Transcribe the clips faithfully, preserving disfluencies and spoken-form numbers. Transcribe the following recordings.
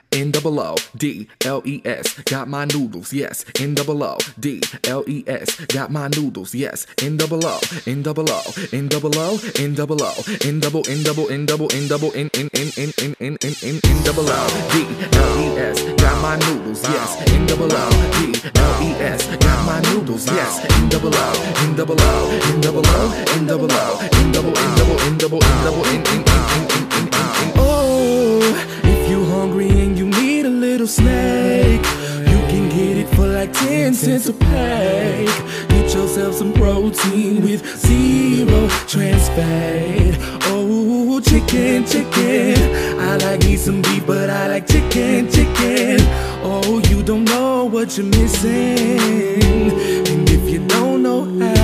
N double O D L E S, got my noodles, yes. N double O D L E S, got my noodles, yes. N double O, N double O, N double O, N double O, N double N double N double N double N N N N N N N N N double O D L E S, got my noodles, yes. N double O D L E S, got my noodles, yes. N double O, N double O, N double O, N double O, N double N double N double N double N N N N N N N. Oh, if you hungry and you need a little snack, you can get it for like ten cents a pack. Get yourself some protein with zero trans fat. Oh, chicken, chicken. I like me some beef, but I like chicken, chicken. Oh, you don't know what you're missing. And if you don't know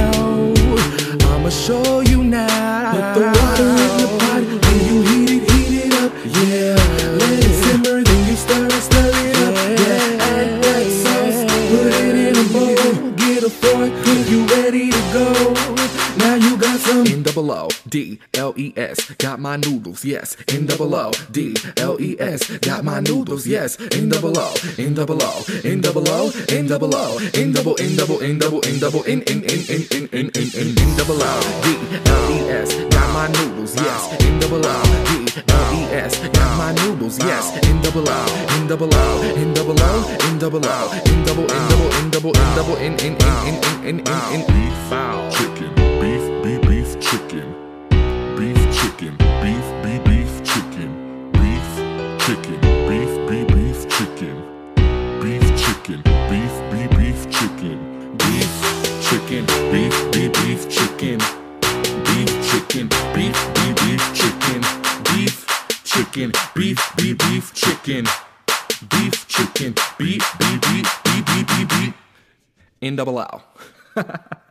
how, I'ma show you now. Put the water in the pot and you heat it, heat it up. Yeah, let it simmer, then you stir it, stir it up. Yeah, add that sauce, put it in a bowl. Get a fork and you ready to go. Now you got some N double O D L E S, got my noodles, yes. N double O D L E S, got my noodles, yes. N double O, N double O, N double O, N double O, N double N double N double N double N N N N N N N N N double O D L E S, got my noodles, yes. N double O D L E S, got my noodles, yes. N double O, N double O, N double O, N double O, N double N double N double N double N N N N N N N N. Chicken, beef, beef, beef, chicken, beef, chicken, beef, beef, beef, chicken, beef, chicken, beef, beef, beef, chicken, beef, chicken, beef, beef, beef, chicken, beef, chicken, beef, beef, beef, chicken, beef, chicken, beef, beef, beef, chicken, beef, chicken, beef, beef, beef, chicken, beef, chicken, beef, beef, beef, beef, beef, beef. N double O.